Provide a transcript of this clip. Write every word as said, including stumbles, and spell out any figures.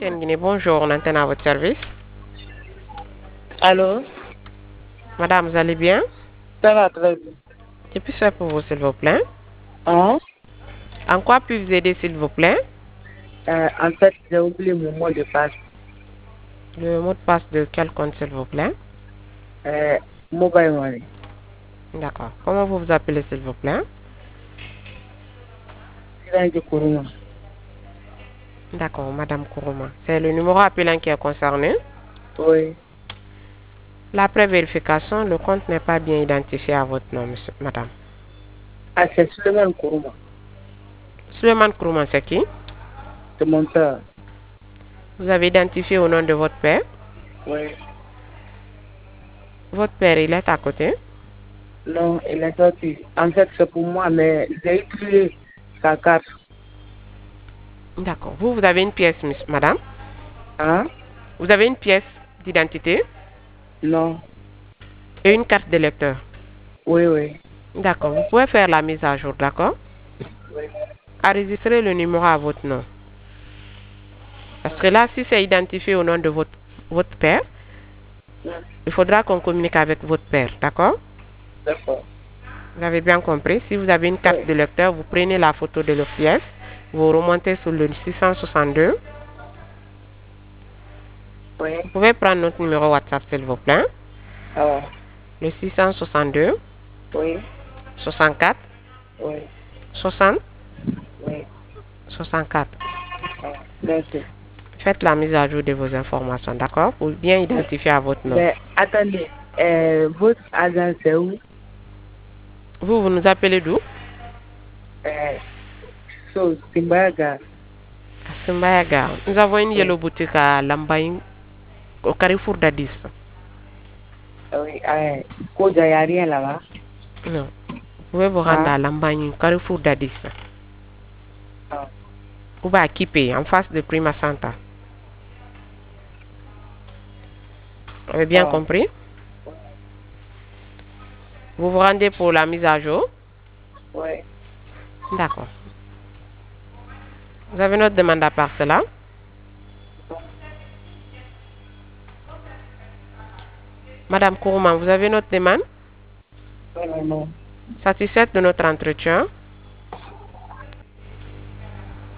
Guinée, bonjour, on antenne à votre service. Allô? Madame, vous allez bien? Ça va très bien. Que puis-je faire pour vous, s'il vous plaît? Hein? En quoi puis-je vous aider, s'il vous plaît? Euh, en fait, j'ai oublié mon mot de passe. Le mot de passe de quel compte, s'il vous plaît? Euh, mobile money. D'accord. Comment vous vous appelez, s'il vous plaît? Sidan de Kourouma. D'accord, Madame Kourouma. C'est le numéro appelant qui est concerné. Oui. L'après vérification, le compte n'est pas bien identifié à votre nom, monsieur, madame. Ah, c'est Suleiman Kourouma. Suleiman Kourouma, c'est qui? C'est mon père. Vous avez identifié au nom de votre père? Oui. Votre père, il est à côté? Non, il est sorti. En fait, c'est pour moi, mais j'ai utilisé sa carte. D'accord. Vous, vous avez une pièce, miss- madame? Hein? Vous avez une pièce d'identité Non. et une carte de lecteur. Oui, oui. D'accord. Vous pouvez faire la mise à jour, d'accord? Oui. Enregistrez le numéro à votre nom. Parce que là, si c'est identifié au nom de votre, votre père, il faudra qu'on communique avec votre père, d'accord? D'accord. Vous avez bien compris. Si vous avez une carte Oui. de lecteur, vous prenez la photo de la pièce, vous remontez sur le six cent soixante-deux. Oui. Vous pouvez prendre notre numéro WhatsApp, s'il vous plaît. Ah, Le six cent soixante-deux, oui. soixante-quatre, Oui. soixante, Oui. soixante-quatre. Ah, merci. Faites la mise à jour de vos informations, d'accord? Pour bien identifier à votre nom. Mais attendez, euh, votre agent c'est où? Vous, vous nous appelez d'où? Euh, so, Simbaga. À Simbayaga. Nous avons une Oui. yellow boutique à Lambaye, au Carrefour d'Addis. Oui, euh, Koja, il n'y a rien là-bas. Non. Vous pouvez vous rendre Ah, à Lambaye, Carrefour d'Addis. ah, Ou à Kipé, en face de Prima Santa. Vous avez bien ah. compris? Vous vous rendez pour la mise à jour? Oui. D'accord. Vous avez notre demande à part cela? Madame Kourouman, vous avez notre demande? Non, non, non. Satisfaite de notre entretien?